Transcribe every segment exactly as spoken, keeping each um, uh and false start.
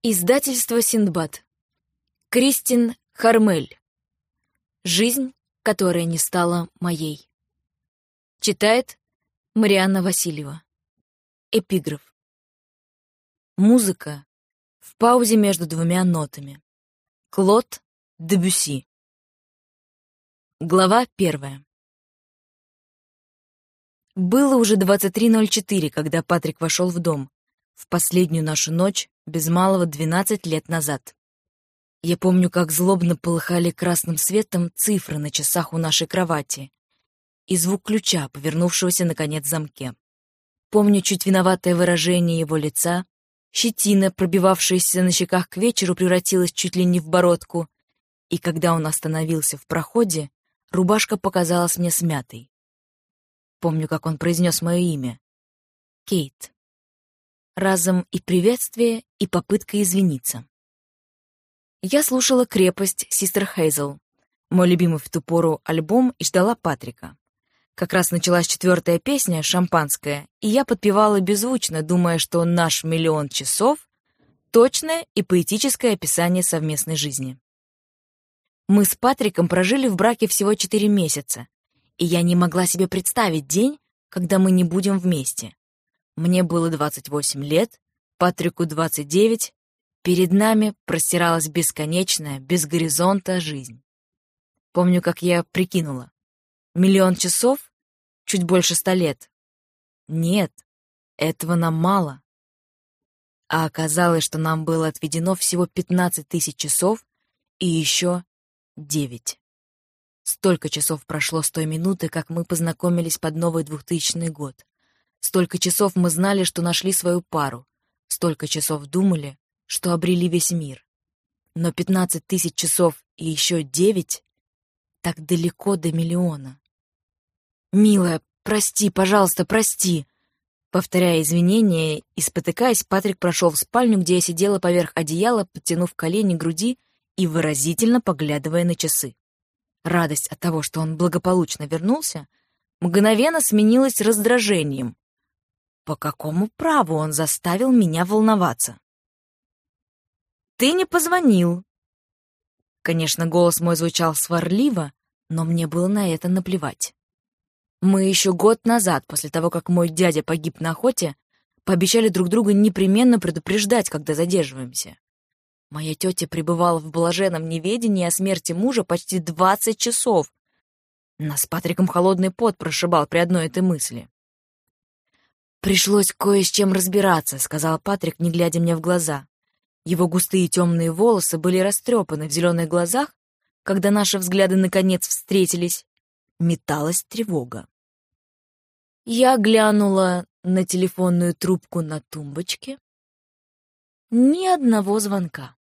Издательство Синдбад. Кристин Хармель. Жизнь, которая не стала моей. Читает Марианна Васильева. Эпиграф. Музыка в паузе между двумя нотами. Клод Дебюсси. Глава первая. Было уже двадцать три ноль четыре, когда Патрик вошел в дом, в последнюю нашу ночь, без малого двенадцать лет назад. Я помню, как злобно полыхали красным светом цифры на часах у нашей кровати и звук ключа, повернувшегося наконец в замке. Помню чуть виноватое выражение его лица, щетина, пробивавшаяся на щеках к вечеру, превратилась чуть ли не в бородку, и когда он остановился в проходе, рубашка показалась мне смятой. Помню, как он произнес мое имя. Кейт. Разом и приветствие, и попытка извиниться. Я слушала «Крепость» Систер Хейзел, мой любимый в ту пору альбом, и ждала Патрика. Как раз началась четвертая песня «Шампанское», и я подпевала беззвучно, думая, что наш миллион часов — точное и поэтическое описание совместной жизни. Мы с Патриком прожили в браке всего четыре месяца, и я не могла себе представить день, когда мы не будем вместе. Мне было двадцать восемь лет, Патрику двадцать девять. Перед нами простиралась бесконечная, без горизонта жизнь. Помню, как я прикинула. Миллион часов? Чуть больше ста лет. Нет, этого нам мало. А оказалось, что нам было отведено всего пятнадцать тысяч часов и еще девять. Столько часов прошло с той минуты, как мы познакомились под новый двухтысячный год. Столько часов мы знали, что нашли свою пару. Столько часов думали, что обрели весь мир. Но пятнадцать тысяч часов и еще девять так далеко до миллиона. «Милая, прости, пожалуйста, прости!» Повторяя извинения и спотыкаясь, Патрик прошел в спальню, где я сидела поверх одеяла, подтянув колени к груди и выразительно поглядывая на часы. Радость от того, что он благополучно вернулся, мгновенно сменилась раздражением. По какому праву он заставил меня волноваться? «Ты не позвонил». Конечно, голос мой звучал сварливо, но мне было на это наплевать. Мы еще год назад, после того, как мой дядя погиб на охоте, пообещали друг другу непременно предупреждать, когда задерживаемся. Моя тетя пребывала в блаженном неведении о смерти мужа почти двадцать часов. Нас с Патриком холодный пот прошибал при одной этой мысли. «Пришлось кое с чем разбираться», — сказал Патрик, не глядя мне в глаза. Его густые темные волосы были растрепаны, в зеленых глазах, когда наши взгляды наконец встретились, металась тревога. Я глянула на телефонную трубку на тумбочке. Ни одного звонка.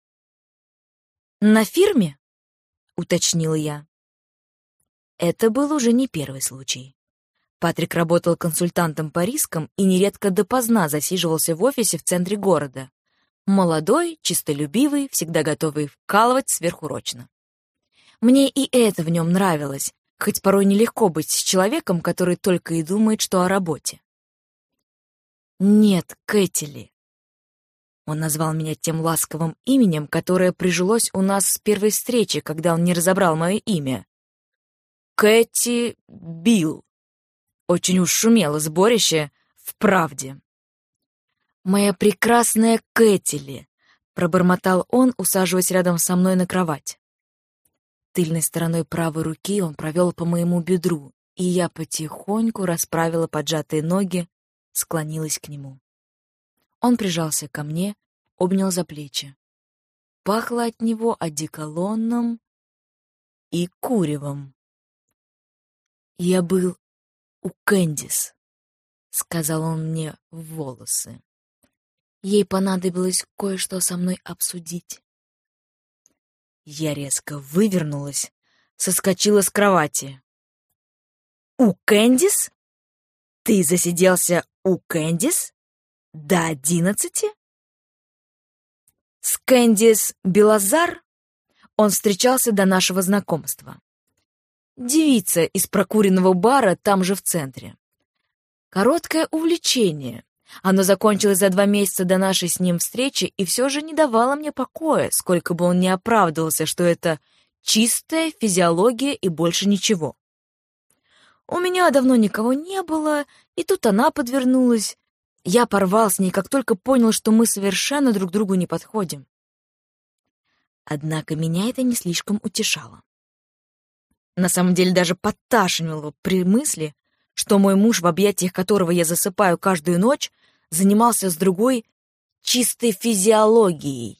«На фирме?» — уточнила я. Это был уже не первый случай. Патрик работал консультантом по рискам и нередко допоздна засиживался в офисе в центре города. Молодой, чистолюбивый, всегда готовый вкалывать сверхурочно. Мне и это в нем нравилось, хоть порой нелегко быть с человеком, который только и думает, что о работе. «Нет, Кэтили». Он назвал меня тем ласковым именем, которое прижилось у нас с первой встречи, когда он не разобрал мое имя. Кэти Билл. Очень уж шумело сборище в правде. «Моя прекрасная Кэтили», — пробормотал он, усаживаясь рядом со мной на кровать. Тыльной стороной правой руки он провел по моему бедру, и я потихоньку расправила поджатые ноги, склонилась к нему. Он прижался ко мне, обнял за плечи. Пахло от него одеколоном и куревом. «Я был у Кэндис», — сказал он мне в волосы. Ей понадобилось кое-что со мной обсудить. Я резко вывернулась, соскочила с кровати. «У Кэндис? Ты засиделся у Кэндис? До одиннадцати?» С Кэндис Белазар он встречался до нашего знакомства. Девица из прокуренного бара там же в центре. Короткое увлечение, Оно закончилось за два месяца до нашей с ним встречи и все же не давало мне покоя, сколько бы он ни оправдывался, что это чистая физиология и больше ничего. У меня давно никого не было, и тут она подвернулась. Я порвал с ней, как только понял, что мы совершенно друг другу не подходим. Однако меня это не слишком утешало. На самом деле даже подташнивало при мысли, что мой муж, в объятиях которого я засыпаю каждую ночь, занимался с другой чистой физиологией.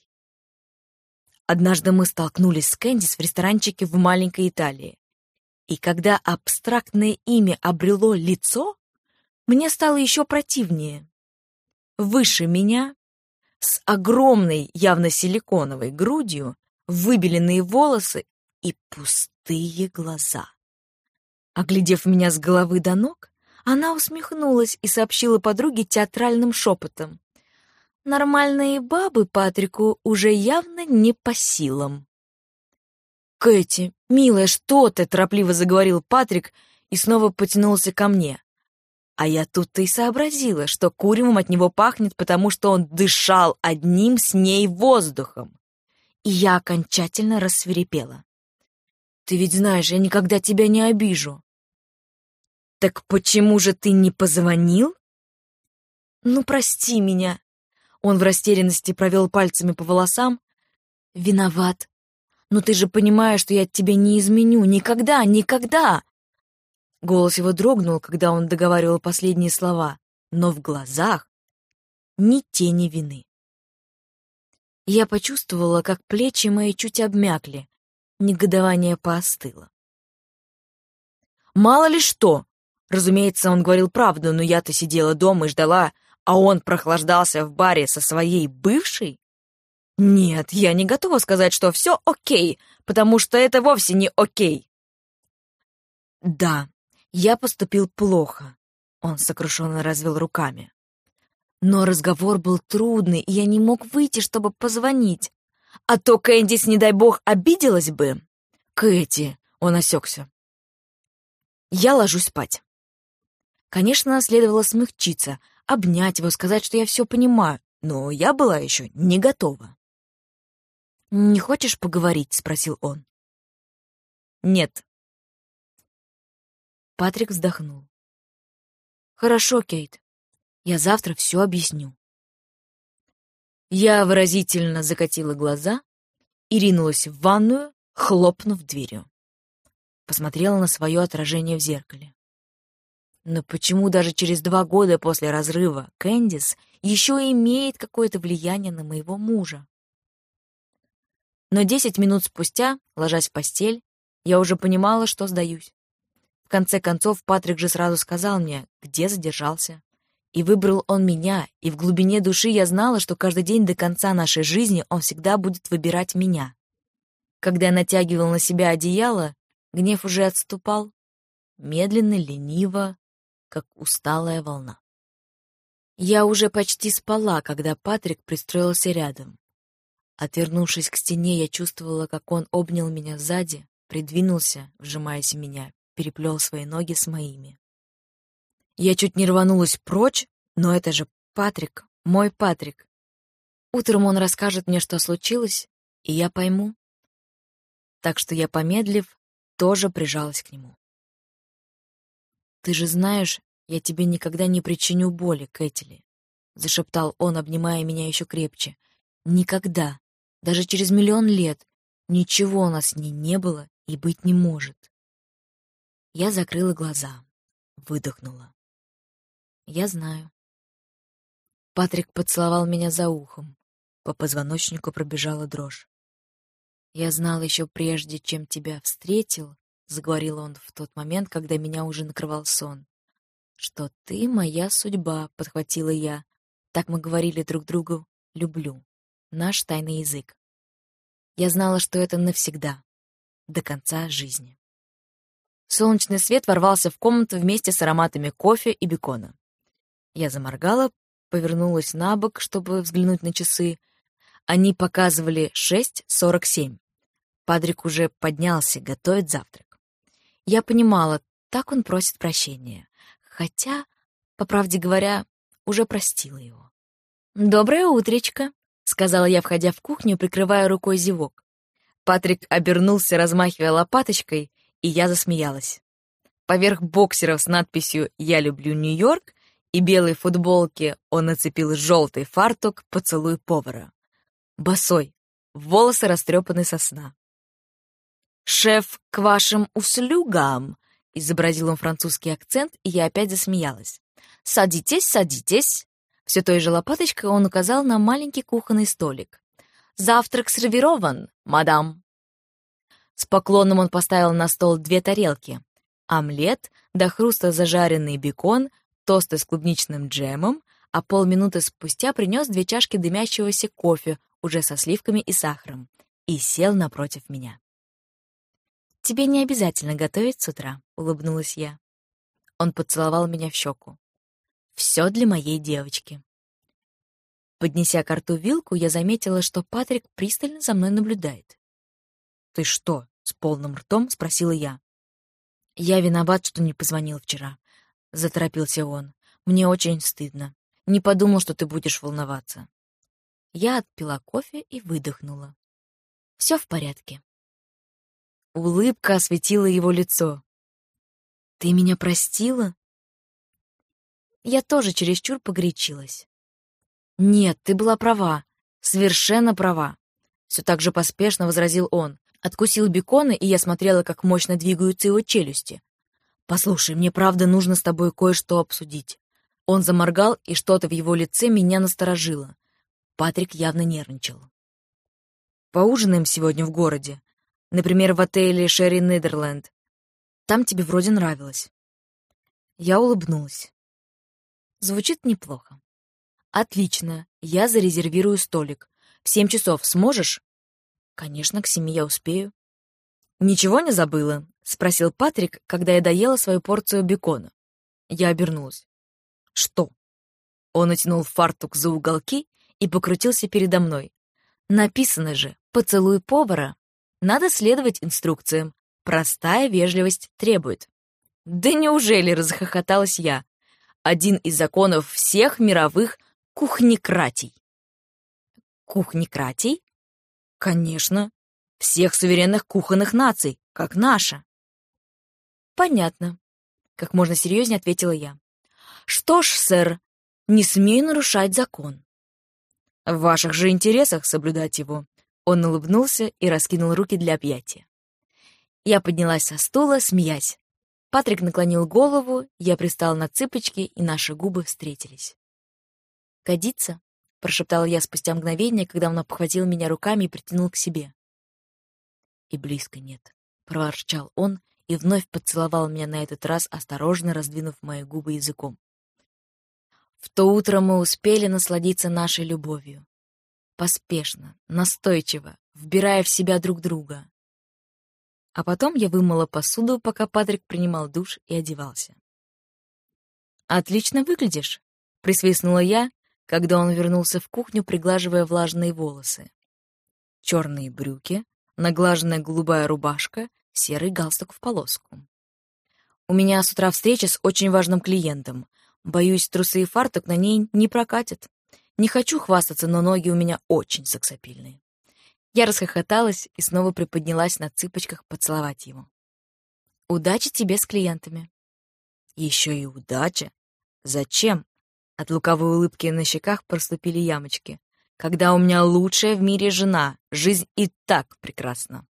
Однажды мы столкнулись с Кэндис в ресторанчике в маленькой Италии. И когда абстрактное имя обрело лицо, мне стало еще противнее. Выше меня, с огромной, явно силиконовой грудью, выбеленные волосы и пустые глаза. Оглядев меня с головы до ног, она усмехнулась и сообщила подруге театральным шепотом: «Нормальные бабы Патрику уже явно не по силам». «Кэти, милая, что ты?» — торопливо заговорил Патрик и снова потянулся ко мне. А я тут-то и сообразила, что куревом от него пахнет, потому что он дышал одним с ней воздухом. И я окончательно рассвирепела. «Ты ведь знаешь, я никогда тебя не обижу». «Так почему же ты не позвонил?» «Ну, прости меня». Он в растерянности провел пальцами по волосам. «Виноват. Но ты же понимаешь, что я тебе не изменю. Никогда, никогда!» Голос его дрогнул, когда он договаривал последние слова, но в глазах ни тени вины. Я почувствовала, как плечи мои чуть обмякли, негодование поостыло. «Мало ли что!» Разумеется, он говорил правду, но я-то сидела дома и ждала, а он прохлаждался в баре со своей бывшей? Нет, я не готова сказать, что все окей, потому что это вовсе не окей. Да, я поступил плохо, он сокрушенно развел руками. Но разговор был трудный, и я не мог выйти, чтобы позвонить. А то Кэндис, не дай бог, обиделась бы. Кэти, он осекся. Я ложусь спать. Конечно, следовало смягчиться, обнять его, сказать, что я все понимаю, но я была еще не готова. «Не хочешь поговорить?» — спросил он. «Нет». Патрик вздохнул. «Хорошо, Кейт. Я завтра все объясню». Я выразительно закатила глаза и ринулась в ванную, хлопнув дверью. Посмотрела на свое отражение в зеркале. Но почему даже через два года после разрыва Кэндис еще имеет какое-то влияние на моего мужа? Но десять минут спустя, ложась в постель, я уже понимала, что сдаюсь. В конце концов, Патрик же сразу сказал мне, где задержался. И выбрал он меня, и в глубине души я знала, что каждый день до конца нашей жизни он всегда будет выбирать меня. Когда я натягивала на себя одеяло, гнев уже отступал, медленно, лениво, как усталая волна. Я уже почти спала, когда Патрик пристроился рядом. Отвернувшись к стене, я чувствовала, как он обнял меня сзади, придвинулся, вжимаясь в меня, переплел свои ноги с моими. Я чуть не рванулась прочь, но это же Патрик, мой Патрик. Утром он расскажет мне, что случилось, и я пойму. Так что я, помедлив, тоже прижалась к нему. «Ты же знаешь, я тебе никогда не причиню боли, Кэтили», — зашептал он, обнимая меня еще крепче. «Никогда, даже через миллион лет, ничего у нас с ней не было и быть не может». Я закрыла глаза, выдохнула. «Я знаю». Патрик поцеловал меня за ухом. По позвоночнику пробежала дрожь. «Я знал еще прежде, чем тебя встретил», — заговорил он в тот момент, когда меня уже накрывал сон, «что ты моя судьба», — подхватила я. Так мы говорили друг другу «люблю», наш тайный язык. Я знала, что это навсегда, до конца жизни. Солнечный свет ворвался в комнату вместе с ароматами кофе и бекона. Я заморгала, повернулась на бок, чтобы взглянуть на часы. Они показывали шесть сорок семь. Патрик уже поднялся, готовит завтрак. Я понимала, так он просит прощения. Хотя, по правде говоря, уже простила его. «Доброе утречко», — сказала я, входя в кухню, прикрывая рукой зевок. Патрик обернулся, размахивая лопаточкой, и я засмеялась. Поверх боксеров с надписью «Я люблю Нью-Йорк» и белой футболки он нацепил желтый фартук «Поцелуй повара». Босой, волосы растрепаны со сна. «Шеф, к вашим услугам!» — изобразил он французский акцент, и я опять засмеялась. «Садитесь, садитесь!» Все той же лопаточкой он указал на маленький кухонный столик. «Завтрак сервирован, мадам!» С поклоном он поставил на стол две тарелки. Омлет, до хруста зажаренный бекон, тосты с клубничным джемом, а полминуты спустя принес две чашки дымящегося кофе, уже со сливками и сахаром, и сел напротив меня. «Тебе не обязательно готовить с утра», — улыбнулась я. Он поцеловал меня в щеку. «Все для моей девочки». Поднеся ко рту вилку, я заметила, что Патрик пристально за мной наблюдает. «Ты что?» — с полным ртом спросила я. «Я виноват, что не позвонил вчера», — заторопился он. «Мне очень стыдно. Не подумал, что ты будешь волноваться». Я отпила кофе и выдохнула. «Все в порядке». Улыбка осветила его лицо. «Ты меня простила?» Я тоже чересчур погорячилась. «Нет, ты была права, совершенно права», — все так же поспешно возразил он. Откусил бекона, и я смотрела, как мощно двигаются его челюсти. «Послушай, мне правда нужно с тобой кое-что обсудить». Он заморгал, и что-то в его лице меня насторожило. Патрик явно нервничал. «Поужинаем сегодня в городе. Например, в отеле «Шерри Нидерленд». Там тебе вроде нравилось». Я улыбнулась. Звучит неплохо. «Отлично, я зарезервирую столик. В семь часов сможешь?» «Конечно, к семи я успею». «Ничего не забыла?» — спросил Патрик, когда я доела свою порцию бекона. Я обернулась. «Что?» Он натянул фартук за уголки и покрутился передо мной. «Написано же, поцелуй повара. Надо следовать инструкциям. Простая вежливость требует». «Да неужели?» — разхохоталась я. «Один из законов всех мировых кухнекратий». «Кухнекратий?» «Конечно. Всех суверенных кухонных наций, как наша». «Понятно», — как можно серьезнее ответила я. «Что ж, сэр, не смею нарушать закон». «В ваших же интересах соблюдать его». Он улыбнулся и раскинул руки для объятия. Я поднялась со стула, смеясь. Патрик наклонил голову, я пристала на цыпочки, и наши губы встретились. «Годится?» — прошептала я спустя мгновение, когда он обхватил меня руками и притянул к себе. «И близко нет», — проворчал он и вновь поцеловал меня, на этот раз осторожно раздвинув мои губы языком. В то утро мы успели насладиться нашей любовью. Поспешно, настойчиво, вбирая в себя друг друга. А потом я вымыла посуду, пока Патрик принимал душ и одевался. «Отлично выглядишь», — присвистнула я, когда он вернулся в кухню, приглаживая влажные волосы. Черные брюки, наглаженная голубая рубашка, серый галстук в полоску. «У меня с утра встреча с очень важным клиентом. Боюсь, трусы и фартук на ней не прокатят. Не хочу хвастаться, но ноги у меня очень сексапильные». Я расхохоталась и снова приподнялась на цыпочках поцеловать его. «Удачи тебе с клиентами». «Еще и удача? Зачем?» От лукавой улыбки на щеках проступили ямочки. «Когда у меня лучшая в мире жена, жизнь и так прекрасна».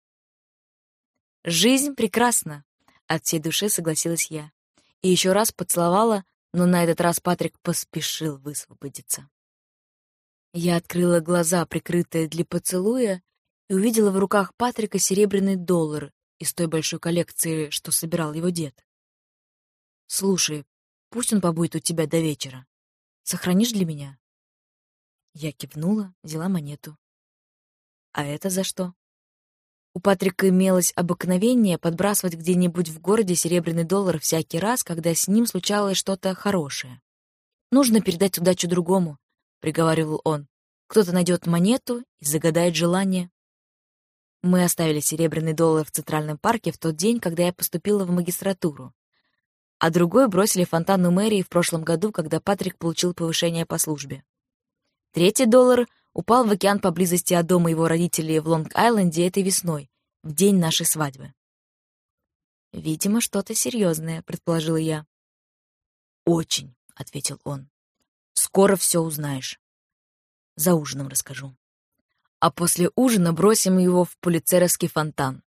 «Жизнь прекрасна», — от всей души согласилась я. И еще раз поцеловала, но на этот раз Патрик поспешил высвободиться. Я открыла глаза, прикрытые для поцелуя, и увидела в руках Патрика серебряный доллар из той большой коллекции, что собирал его дед. «Слушай, пусть он побудет у тебя до вечера. Сохранишь для меня?» Я кивнула, взяла монету. «А это за что?» У Патрика имелось обыкновение подбрасывать где-нибудь в городе серебряный доллар всякий раз, когда с ним случалось что-то хорошее. «Нужно передать удачу другому», — приговаривал он. «Кто-то найдет монету и загадает желание». Мы оставили серебряный доллар в Центральном парке в тот день, когда я поступила в магистратуру. а другой бросили в фонтан у мэрии в прошлом году, когда Патрик получил повышение по службе. Третий доллар упал в океан поблизости от дома его родителей в Лонг-Айленде этой весной, в день нашей свадьбы. «Видимо, что-то серьезное», — предположила я. «Очень», — ответил он. «Скоро все узнаешь. За ужином расскажу. А после ужина бросим его в Пулицеровский фонтан.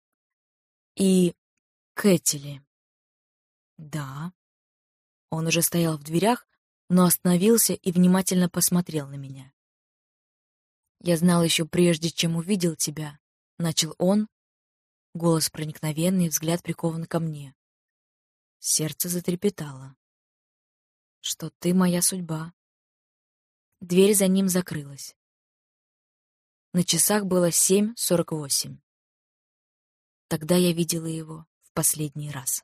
И Кэтили». «Да». Он уже стоял в дверях, но остановился и внимательно посмотрел на меня. «Я знал еще прежде, чем увидел тебя», — начал он. Голос проникновенный, взгляд прикован ко мне. Сердце затрепетало. «Что ты моя судьба». Дверь за ним закрылась. На часах было семь сорок восемь. Тогда я видела его в последний раз.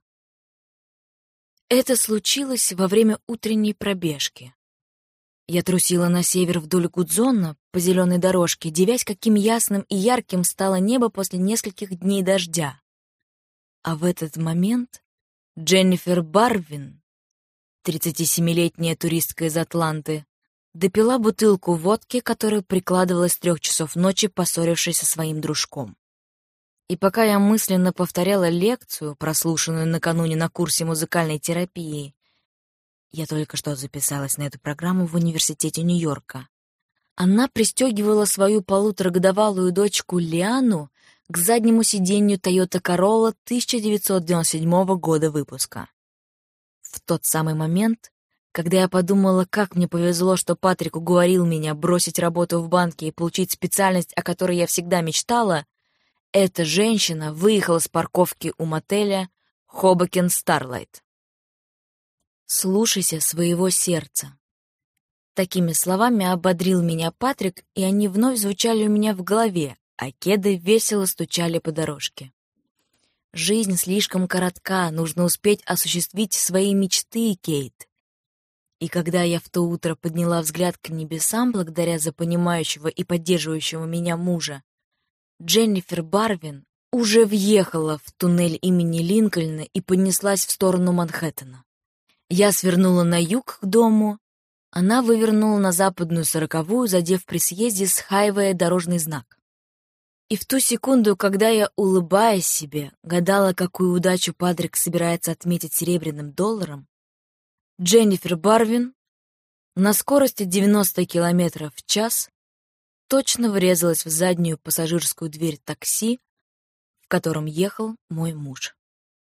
Это случилось во время утренней пробежки. Я трусила на север вдоль Гудзона по зеленой дорожке, дивясь, каким ясным и ярким стало небо после нескольких дней дождя. А в этот момент Дженнифер Барвин, тридцатисемилетняя туристка из Атланты, допила бутылку водки, которую прикладывала с трех часов ночи, поссорившись со своим дружком. И пока я мысленно повторяла лекцию, прослушанную накануне на курсе музыкальной терапии, я только что записалась на эту программу в университете Нью-Йорка, она пристегивала свою полуторагодовалую дочку Лиану к заднему сиденью Toyota Corolla тысяча девятьсот девяносто седьмого года выпуска. В тот самый момент, когда я подумала, как мне повезло, что Патрик уговорил меня бросить работу в банке и получить специальность, о которой я всегда мечтала, эта женщина выехала с парковки у мотеля Hoboken Starlight. «Слушайся своего сердца». Такими словами ободрил меня Патрик, и они вновь звучали у меня в голове, а кеды весело стучали по дорожке. «Жизнь слишком коротка, нужно успеть осуществить свои мечты, Кейт». И когда я в то утро подняла взгляд к небесам, благодаря за понимающего и поддерживающего меня мужа, Дженнифер Барвин уже въехала в туннель имени Линкольна и поднеслась в сторону Манхэттена. Я свернула на юг к дому, она вывернула на западную сороковую, задев при съезде с хайвея дорожный знак. И в ту секунду, когда я, улыбаясь себе, гадала, какую удачу Патрик собирается отметить серебряным долларом, Дженнифер Барвин на скорости девяносто километров в час точно врезалась в заднюю пассажирскую дверь такси, в котором ехал мой муж.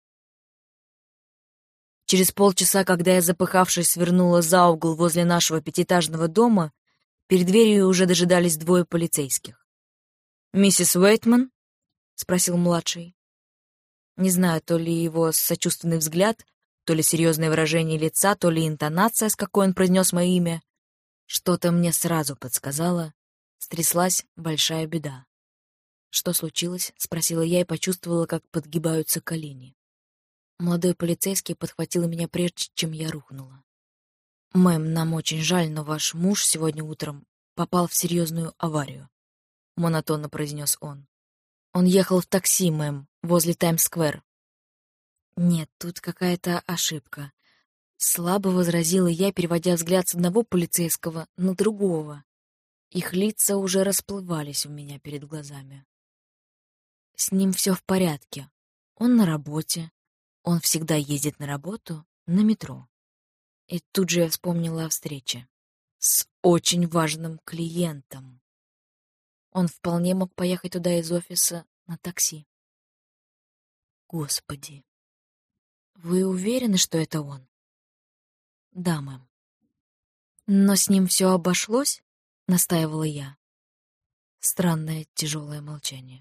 Через полчаса, когда я, запыхавшись, свернула за угол возле нашего пятиэтажного дома, перед дверью уже дожидались двое полицейских. «Миссис Уэйтман?» — спросил младший. Не знаю, то ли его сочувственный взгляд, то ли серьезное выражение лица, то ли интонация, с какой он произнес мое имя. Что-то мне сразу подсказало. Стряслась большая беда. «Что случилось?» — спросила я и почувствовала, как подгибаются колени. Молодой полицейский подхватил меня прежде, чем я рухнула. «Мэм, нам очень жаль, но ваш муж сегодня утром попал в серьезную аварию», — монотонно произнес он. «Он ехал в такси, мэм, возле Таймс-сквер». «Нет, тут какая-то ошибка», — слабо возразила я, переводя взгляд с одного полицейского на другого. Их лица уже расплывались у меня перед глазами. «С ним все в порядке. Он на работе. Он всегда ездит на работу на метро». И тут же я вспомнила о встрече с очень важным клиентом. Он вполне мог поехать туда из офиса на такси. Господи, вы уверены, что это он? Да, мэм. Но с ним все обошлось? Настаивала я. Странное тяжелое молчание.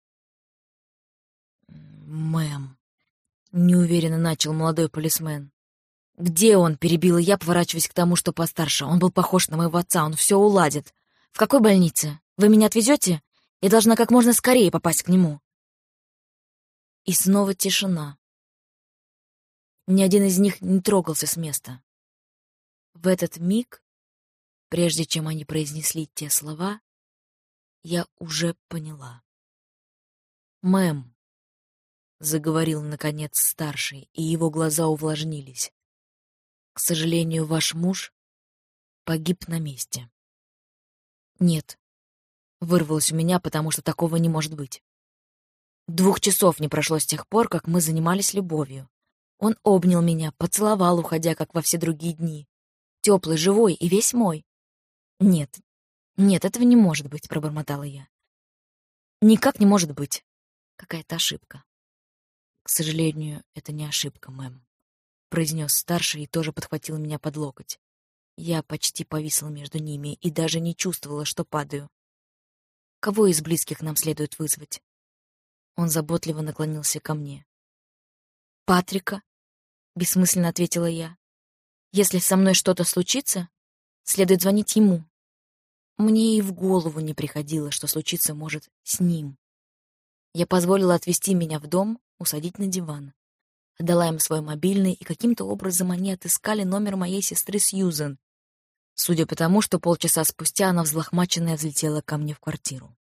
Мэм, неуверенно начал молодой полисмен. «Где он?» — перебила я, поворачиваясь к тому, что постарше. «Он был похож на моего отца, он все уладит. В какой больнице? Вы меня отвезете? Я должна как можно скорее попасть к нему». И снова тишина. Ни один из них не трогался с места. В этот миг, прежде чем они произнесли те слова, я уже поняла. «Мэм», заговорил, наконец, старший, и его глаза увлажнились. «К сожалению, ваш муж погиб на месте». «Нет», — вырвалось у меня, потому что такого не может быть. Двух часов не прошло с тех пор, как мы занимались любовью. Он обнял меня, поцеловал, уходя, как во все другие дни. Теплый, живой и весь мой. «Нет, нет, этого не может быть», — пробормотала я. «Никак не может быть. Какая-то ошибка». «К сожалению, это не ошибка, мэм», — произнес старший и тоже подхватил меня под локоть. Я почти повисла между ними и даже не чувствовала, что падаю. «Кого из близких нам следует вызвать?» Он заботливо наклонился ко мне. «Патрика», — бессмысленно ответила я. «Если со мной что-то случится, следует звонить ему». Мне и в голову не приходило, что случиться может с ним. Я позволила отвезти меня в дом, усадить на диван. Отдала им свой мобильный, и каким-то образом они отыскали номер моей сестры Сьюзен, судя по тому, что полчаса спустя она взлохмаченная взлетела ко мне в квартиру.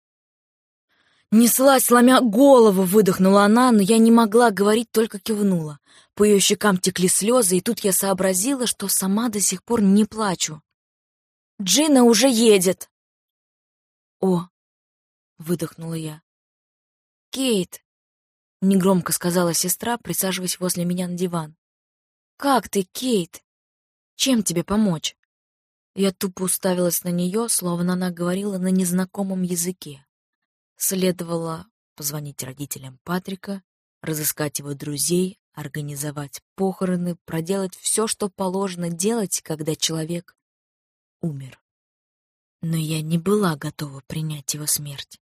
«Неслась, сломя голову!» — выдохнула она, но я не могла говорить, только кивнула. По ее щекам текли слезы, и тут я сообразила, что сама до сих пор не плачу. «Джина уже едет!» «О!» — выдохнула я. «Кейт!» — негромко сказала сестра, присаживаясь возле меня на диван. «Как ты, Кейт? Чем тебе помочь?» Я тупо уставилась на нее, словно она говорила на незнакомом языке. Следовало позвонить родителям Патрика, разыскать его друзей, организовать похороны, проделать все, что положено делать, когда человек умер. Но я не была готова принять его смерть.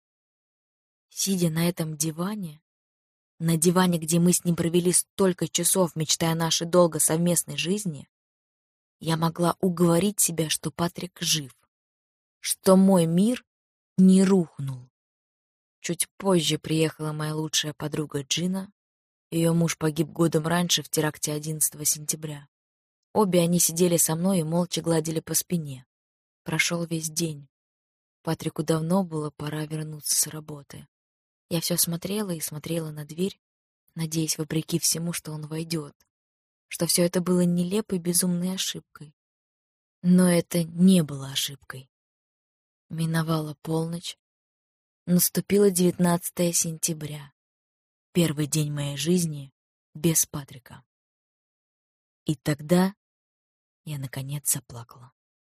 Сидя на этом диване, на диване, где мы с ним провели столько часов, мечтая о нашей долгой совместной жизни, я могла уговорить себя, что Патрик жив, что мой мир не рухнул. Чуть позже приехала моя лучшая подруга Джина. Ее муж погиб годом раньше, в теракте одиннадцатого сентября. Обе они сидели со мной и молча гладили по спине. Прошел весь день. Патрику давно было пора вернуться с работы. Я все смотрела и смотрела на дверь, надеясь, вопреки всему, что он войдет, что все это было нелепой, безумной ошибкой. Но это не было ошибкой. Миновала полночь. Наступило девятнадцатое сентября. Первый день моей жизни без Патрика. И тогда я, наконец, заплакала.